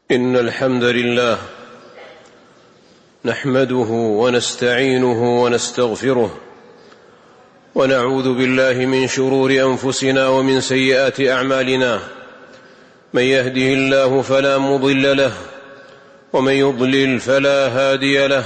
إن الحمد لله نحمده ونستعينه ونستغفره ونعوذ بالله من شرور أنفسنا ومن سيئات أعمالنا. من يهده الله فلا مضل له ومن يضلل فلا هادي له،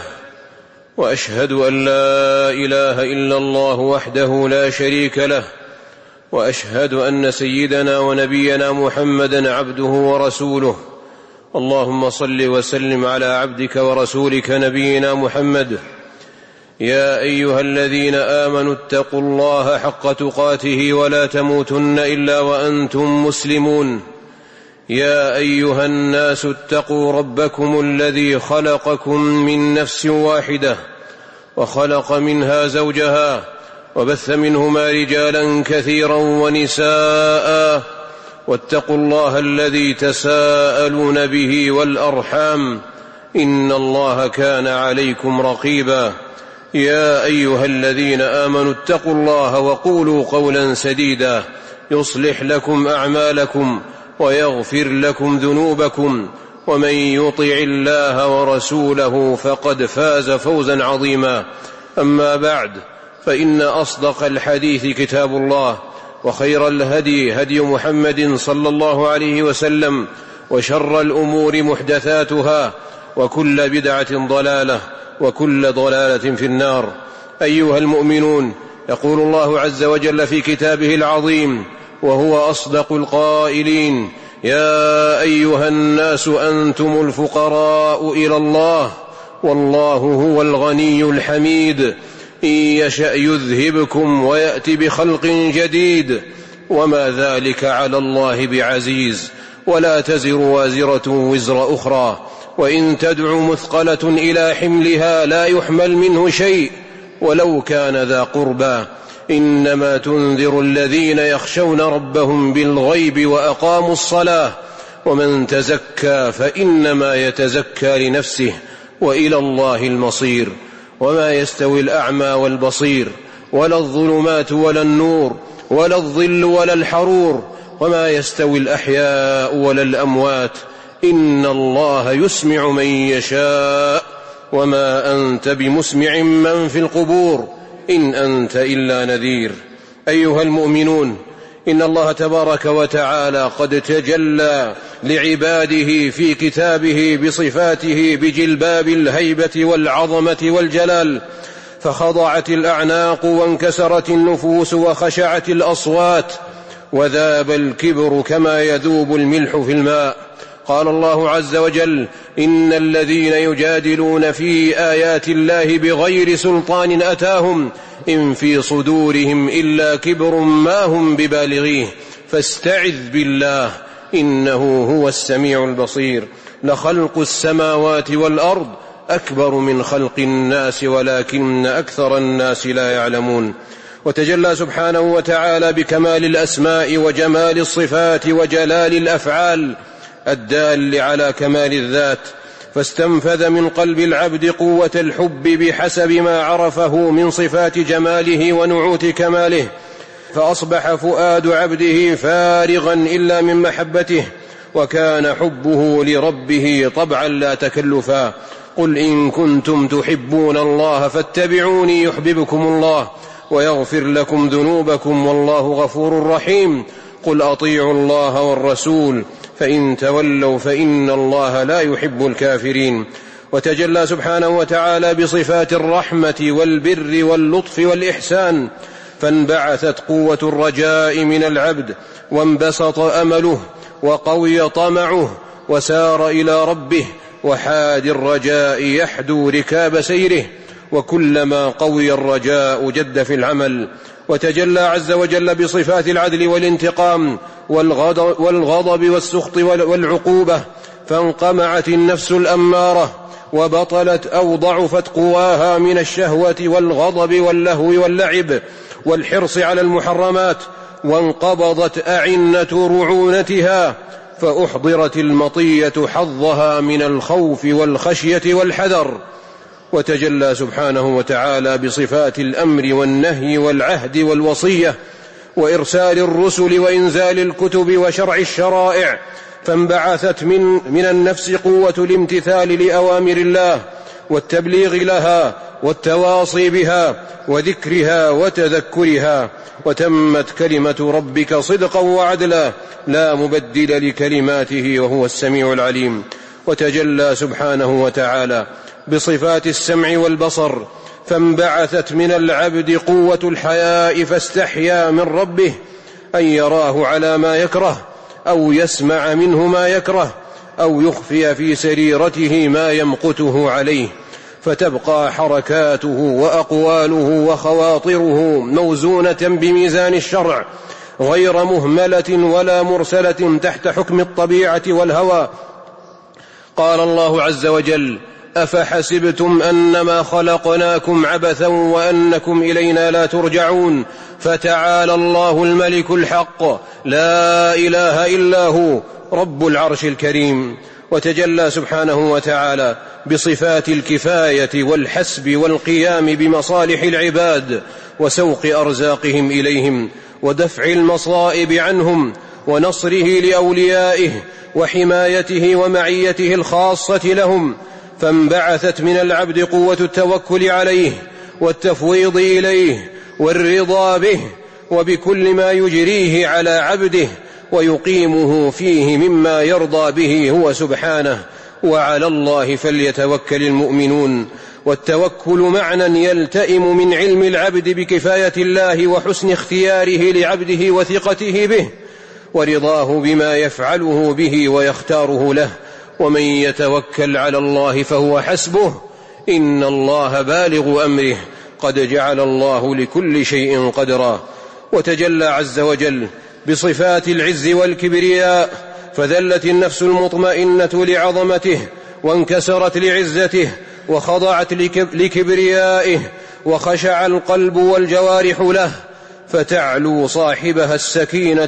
وأشهد أن لا إله إلا الله وحده لا شريك له، وأشهد أن سيدنا ونبينا محمدا عبده ورسوله. اللهم صل وسلم على عبدك ورسولك نبينا محمد. يا أيها الذين آمنوا اتقوا الله حق تقاته ولا تموتن إلا وأنتم مسلمون. يا أيها الناس اتقوا ربكم الذي خلقكم من نفس واحدة وخلق منها زوجها وبث منهما رجالا كثيرا ونساء، واتقوا الله الذي تساءلون به والأرحام، إن الله كان عليكم رقيبا. يا أيها الذين آمنوا اتقوا الله وقولوا قولا سديدا يصلح لكم أعمالكم ويغفر لكم ذنوبكم، ومن يطع الله ورسوله فقد فاز فوزا عظيما. أما بعد، فإن أصدق الحديث كتاب الله، وخير الهدي هدي محمد صلى الله عليه وسلم، وشر الأمور محدثاتها، وكل بدعة ضلالة، وكل ضلالة في النار. أيها المؤمنون، يقول الله عز وجل في كتابه العظيم وهو أصدق القائلين: يا أيها الناس أنتم الفقراء إلى الله والله هو الغني الحميد، إن يشأ يذهبكم ويأتي بخلق جديد، وما ذلك على الله بعزيز. ولا تزر وازرة وزر أخرى، وإن تدع مثقلة إلى حملها لا يحمل منه شيء ولو كان ذا قربى. إنما تنذر الذين يخشون ربهم بالغيب وأقاموا الصلاة، ومن تزكى فإنما يتزكى لنفسه، وإلى الله المصير. وما يستوي الأعمى والبصير، ولا الظلمات ولا النور، ولا الظل ولا الحرور، وما يستوي الأحياء ولا الأموات، إن الله يسمع من يشاء، وما أنت بمسمع من في القبور، إن أنت إلا نذير. أيها المؤمنون، إن الله تبارك وتعالى قد تجلى لعباده في كتابه بصفاته بجلباب الهيبة والعظمة والجلال، فخضعت الأعناق وانكسرت النفوس وخشعت الأصوات، وذاب الكبر كما يذوب الملح في الماء. قال الله عز وجل: إن الذين يجادلون في آيات الله بغير سلطان أتاهم إن في صدورهم إلا كبر ما هم ببالغيه فاستعذ بالله إنه هو السميع البصير. لخلق السماوات والأرض أكبر من خلق الناس ولكن أكثر الناس لا يعلمون. وتجلى سبحانه وتعالى بكمال الأسماء وجمال الصفات وجلال الأفعال الدال على كمال الذات، فاستنفذ من قلب العبد قوة الحب بحسب ما عرفه من صفات جماله ونعوت كماله، فأصبح فؤاد عبده فارغا إلا من محبته، وكان حبه لربه طبعا لا تكلفا. قل إن كنتم تحبون الله فاتبعوني يحببكم الله ويغفر لكم ذنوبكم والله غفور رحيم. قل أطيعوا الله والرسول فإن تولوا فإن الله لا يحب الكافرين. وتجلى سبحانه وتعالى بصفات الرحمة والبر واللطف والإحسان، فانبعثت قوة الرجاء من العبد، وانبسط أمله، وقوي طمعه، وسار إلى ربه، وحاد الرجاء يحدو ركاب سيره، وكلما قوي الرجاء جد في العمل. وتجلى عز وجل بصفات العدل والانتقام والغضب والسخط والعقوبة، فانقمعت النفس الأمارة وبطلت أو ضعفت قواها من الشهوة والغضب واللهو واللعب والحرص على المحرمات، وانقبضت أعنة رعونتها، فأحضرت المطية حظها من الخوف والخشية والحذر. وتجلى سبحانه وتعالى بصفات الأمر والنهي والعهد والوصية وإرسال الرسل وإنزال الكتب وشرع الشرائع، فانبعثت من النفس قوة الامتثال لأوامر الله والتبليغ لها والتواصي بها وذكرها وتذكرها، وتمت كلمة ربك صدقا وعدلا لا مبدل لكلماته وهو السميع العليم. وتجلى سبحانه وتعالى بصفات السمع والبصر، فانبعثت من العبد قوة الحياء فاستحيا من ربه أن يراه على ما يكره أو يسمع منه ما يكره أو يخفي في سريرته ما يمقته عليه، فتبقى حركاته وأقواله وخواطره موزونة بميزان الشرع غير مهملة ولا مرسلة تحت حكم الطبيعة والهوى. قال الله عز وجل: أفحسبتم أنما خلقناكم عبثا وأنكم إلينا لا ترجعون، فتعالى الله الملك الحق لا إله إلا هو رب العرش الكريم. وتجلى سبحانه وتعالى بصفات الكفاية والحسب والقيام بمصالح العباد وسوق أرزاقهم إليهم ودفع المصائب عنهم ونصره لأوليائه وحمايته ومعيته الخاصة لهم. فانبعثت من العبد قوة التوكل عليه والتفويض إليه والرضا به وبكل ما يجريه على عبده ويقيمه فيه مما يرضى به هو سبحانه. وعلى الله فليتوكل المؤمنون. والتوكل معنى يلتئم من علم العبد بكفاية الله وحسن اختياره لعبده وثقته به ورضاه بما يفعله به ويختاره له. ومن يتوكل على الله فهو حسبه إن الله بالغ أمره قد جعل الله لكل شيء قدرا. وتجلى عز وجل بصفات العز والكبرياء، فذلت النفس المطمئنة لعظمته وانكسرت لعزته وخضعت لكبريائه وخشع القلب والجوارح له، فتعلو صاحبها السكينة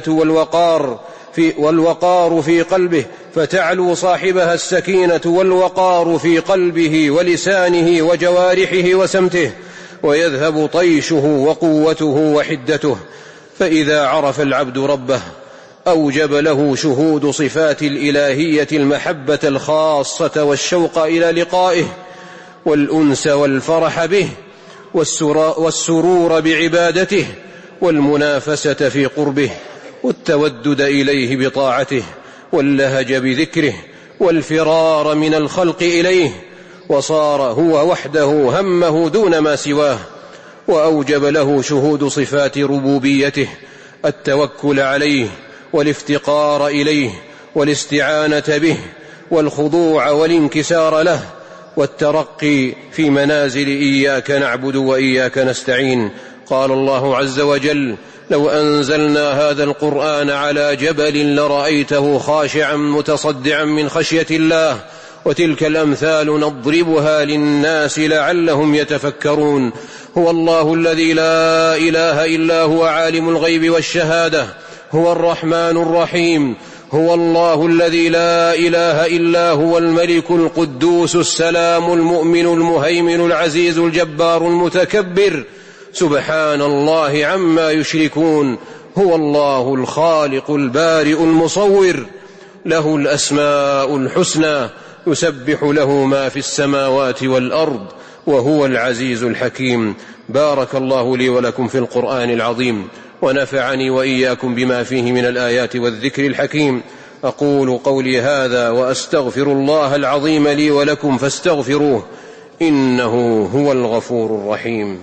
والوقار في قلبه، فتعلو صاحبها السكينة والوقار في قلبه ولسانه وجوارحه وسمته، ويذهب طيشه وقوته وحدته. فإذا عرف العبد ربه أوجب له شهود صفات الإلهية المحبة الخاصة والشوق إلى لقائه والأنس والفرح به والسرور بعبادته والمنافسة في قربه والتودد إليه بطاعته واللهج بذكره والفرار من الخلق إليه، وصار هو وحده همه دون ما سواه. وأوجب له شهود صفات ربوبيته التوكل عليه والافتقار إليه والاستعانة به والخضوع والانكسار له والترقي في منازل إياك نعبد وإياك نستعين. قال الله عز وجل: لو أنزلنا هذا القرآن على جبل لرأيته خاشعا متصدعا من خشية الله. وتلك الأمثال نضربها للناس لعلهم يتفكرون. هو الله الذي لا إله إلا هو عالم الغيب والشهادة، هو الرحمن الرحيم. هو الله الذي لا إله إلا هو الملك القدوس السلام المؤمن المهيمن العزيز الجبار المتكبر، سبحان الله عما يشركون. هو الله الخالق البارئ المصور، له الأسماء الحسنى، يسبح له ما في السماوات والأرض، وهو العزيز الحكيم. بارك الله لي ولكم في القرآن العظيم، ونفعني وإياكم بما فيه من الآيات والذكر الحكيم. أقول قولي هذا وأستغفر الله العظيم لي ولكم فاستغفروه إنه هو الغفور الرحيم.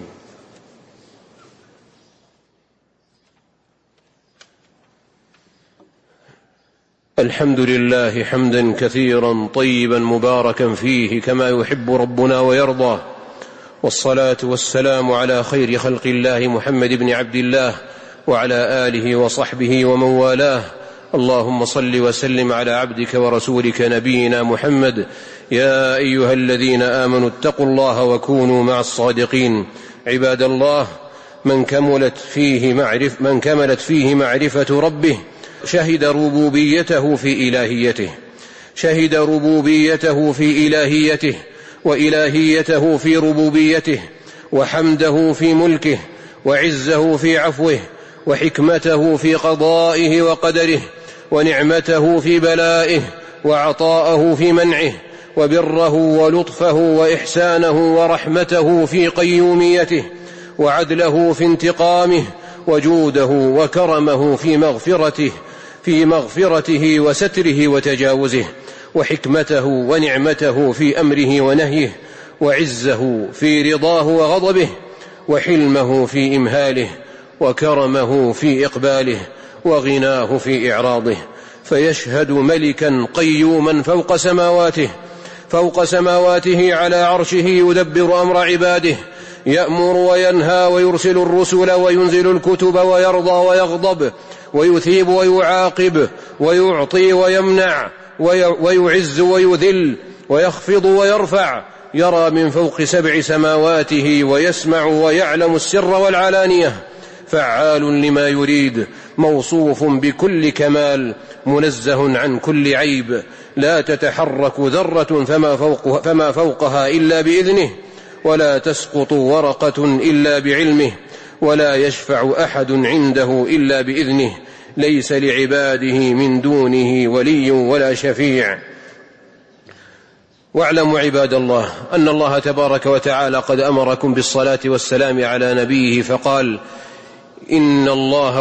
الحمد لله حمدا كثيرا طيبا مباركا فيه كما يحب ربنا ويرضى، والصلاة والسلام على خير خلق الله محمد بن عبد الله وعلى آله وصحبه ومن والاه. اللهم صل وسلم على عبدك ورسولك نبينا محمد. يا أيها الذين آمنوا اتقوا الله وكونوا مع الصادقين. عباد الله، من كملت فيه معرفة ربه شهد ربوبيته في إلهيته وإلهيته في ربوبيته، وحمده في ملكه، وعزه في عفوه، وحكمته في قضائه وقدره، ونعمته في بلائه، وعطاءه في منعه، وبره ولطفه وإحسانه ورحمته في قيوميته، وعدله في انتقامه، وجوده وكرمه في مغفرته وستره وتجاوزه، وحكمته ونعمته في أمره ونهيه، وعزه في رضاه وغضبه، وحلمه في إمهاله، وكرمه في إقباله، وغناه في إعراضه. فيشهد ملكا قيوما فوق سماواته على عرشه يدبر أمر عباده، يأمر وينهى ويرسل الرسل وينزل الكتب، ويرضى ويغضب، ويثيب ويعاقب، ويعطي ويمنع، ويعز ويذل، ويخفض ويرفع، يرى من فوق 7 سماواته، ويسمع ويعلم السر والعلانية، فعال لما يريد، موصوف بكل كمال، منزه عن كل عيب، لا تتحرك ذرة فما فوقها إلا بإذنه، ولا تسقط ورقة إلا بعلمه، ولا يشفع أحد عنده إلا بإذنه، ليس لعباده من دونه ولي ولا شفيع. واعلموا عباد الله أن الله تبارك وتعالى قد أمركم بالصلاة والسلام على نبيه، فقال: إن الله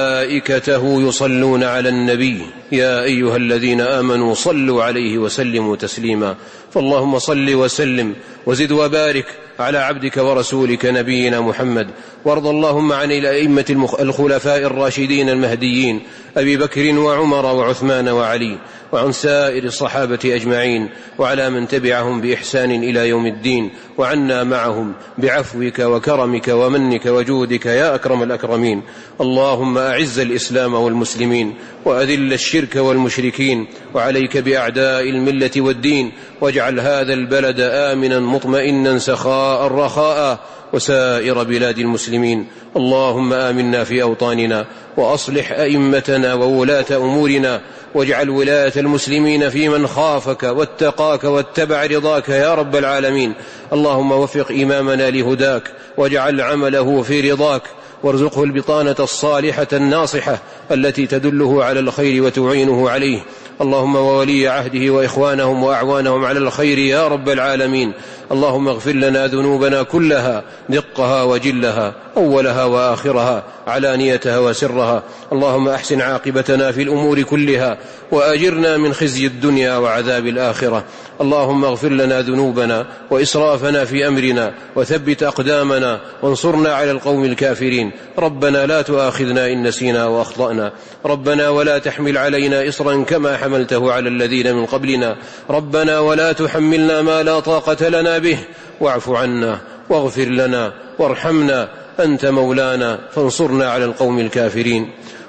وملائكته يصلون على النبي يا أيها الذين آمنوا صلوا عليه وسلموا تسليما. فاللهم صل وسلم وزد وبارك على عبدك ورسولك نبينا محمد، وارض اللهم عن الأئمة الخلفاء الراشدين المهديين أبي بكر وعمر وعثمان وعلي، وعن سائر الصحابة أجمعين، وعلى من تبعهم بإحسان إلى يوم الدين، وعنا معهم بعفوك وكرمك ومنك وجودك يا أكرم الأكرمين. اللهم أعز الإسلام والمسلمين، وأذل الشرك والمشركين، وعليك بأعداء الملة والدين، واجعل هذا البلد آمنا مطمئنا سخاء رخاء، وسائر بلاد المسلمين. اللهم آمنا في أوطاننا، وأصلح أئمتنا وولاة أمورنا، واجعل ولاية المسلمين في من خافك واتقاك واتبع رضاك يا رب العالمين. اللهم وفق إمامنا لهداك، واجعل عمله في رضاك، وارزقه البطانة الصالحة الناصحة التي تدله على الخير وتعينه عليه. اللهم وولي عهده وإخوانهم وأعوانهم على الخير يا رب العالمين. اللهم اغفر لنا ذنوبنا كلها، دقها وجلها، أولها وآخرها، علانيتها وسرها. اللهم أحسن عاقبتنا في الأمور كلها، وأجرنا من خزي الدنيا وعذاب الآخرة. اللهم اغفر لنا ذنوبنا وإسرافنا في أمرنا، وثبت أقدامنا، وانصرنا على القوم الكافرين. ربنا لا تؤاخذنا إن نسينا وأخطأنا. ربنا ولا تحمل علينا إصرا كما حملته على الذين من قبلنا. ربنا ولا تحملنا ما لا طاقة لنا به، واعف عنا واغفر لنا وارحمنا، أنت مولانا فانصرنا على القوم الكافرين.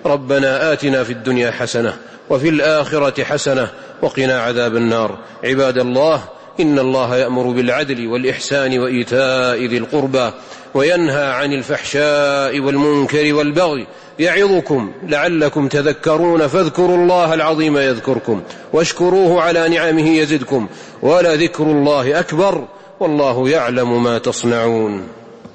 ربنا آتنا في الدنيا حسنة وفي الآخرة حسنة وقنا عذاب النار. عباد الله، إن الله يأمر بالعدل والإحسان وإيتاء ذي القربى، وينهى عن الفحشاء والمنكر والبغي، يعظكم لعلكم تذكرون. فاذكروا الله العظيم يذكركم، واشكروه على نعمه يزدكم، ولذكر الله أكبر، والله يعلم ما تصنعون.